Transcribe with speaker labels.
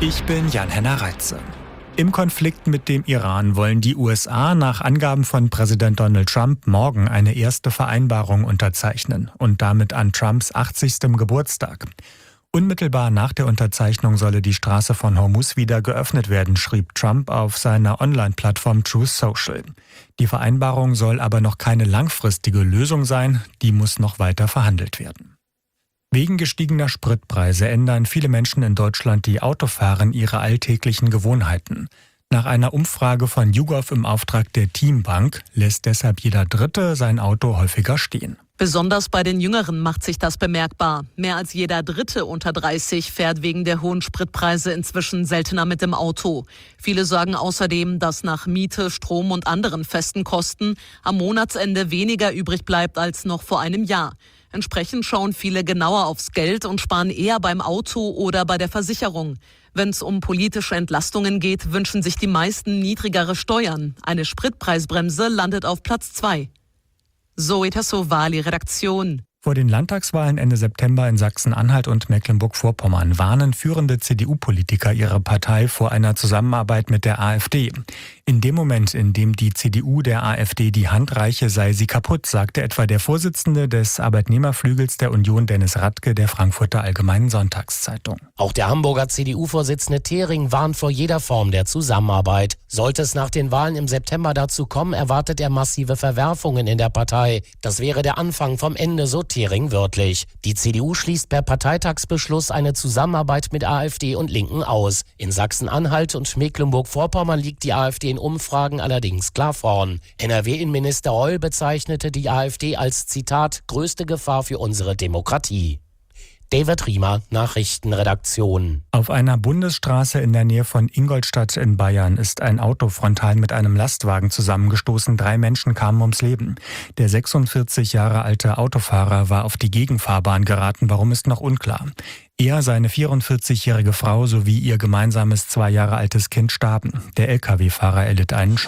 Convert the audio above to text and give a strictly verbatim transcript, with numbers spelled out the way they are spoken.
Speaker 1: Ich bin Jan-Henner Reitze. Im Konflikt mit dem Iran wollen die U S A nach Angaben von Präsident Donald Trump morgen eine erste Vereinbarung unterzeichnen und damit an Trumps achtzigstem Geburtstag. Unmittelbar nach der Unterzeichnung solle die Straße von Hormuz wieder geöffnet werden, schrieb Trump auf seiner Online-Plattform Truth Social. Die Vereinbarung soll aber noch keine langfristige Lösung sein, die muss noch weiter verhandelt werden. Wegen gestiegener Spritpreise ändern viele Menschen in Deutschland, die Auto fahren, ihre alltäglichen Gewohnheiten. Nach einer Umfrage von YouGov im Auftrag der Teambank lässt deshalb jeder Dritte sein Auto häufiger stehen.
Speaker 2: Besonders bei den Jüngeren macht sich das bemerkbar. Mehr als jeder Dritte unter dreißig fährt wegen der hohen Spritpreise inzwischen seltener mit dem Auto. Viele sagen außerdem, dass nach Miete, Strom und anderen festen Kosten am Monatsende weniger übrig bleibt als noch vor einem Jahr. Entsprechend schauen viele genauer aufs Geld und sparen eher beim Auto oder bei der Versicherung. Wenn es um politische Entlastungen geht, wünschen sich die meisten niedrigere Steuern. Eine Spritpreisbremse landet auf Platz zwei. Zoe Tassovali, Redaktion.
Speaker 1: Vor den Landtagswahlen Ende September in Sachsen-Anhalt und Mecklenburg-Vorpommern warnen führende C D U-Politiker ihre Partei vor einer Zusammenarbeit mit der AfD. In dem Moment, in dem die C D U der AfD die Hand reiche, sei sie kaputt, sagte etwa der Vorsitzende des Arbeitnehmerflügels der Union, Dennis Radke, der Frankfurter Allgemeinen Sonntagszeitung.
Speaker 3: Auch der Hamburger C D U-Vorsitzende Thering warnt vor jeder Form der Zusammenarbeit. Sollte es nach den Wahlen im September dazu kommen, erwartet er massive Verwerfungen in der Partei. Das wäre der Anfang vom Ende, so Thering wörtlich. Die C D U schließt per Parteitagsbeschluss eine Zusammenarbeit mit AfD und Linken aus. In Sachsen-Anhalt und Mecklenburg-Vorpommern liegt die AfD in Umfragen allerdings klar vorn. N R W-Innenminister Reul bezeichnete die AfD als, Zitat, größte Gefahr für unsere Demokratie. David Riemer, Nachrichtenredaktion.
Speaker 1: Auf einer Bundesstraße in der Nähe von Ingolstadt in Bayern ist ein Auto frontal mit einem Lastwagen zusammengestoßen. Drei Menschen kamen ums Leben. Der sechsundvierzig Jahre alte Autofahrer war auf die Gegenfahrbahn geraten. Warum, ist noch unklar. Er, seine vierundvierzigjährige Frau sowie ihr gemeinsames zwei Jahre altes Kind starben. Der L K W-Fahrer erlitt einen Schaden.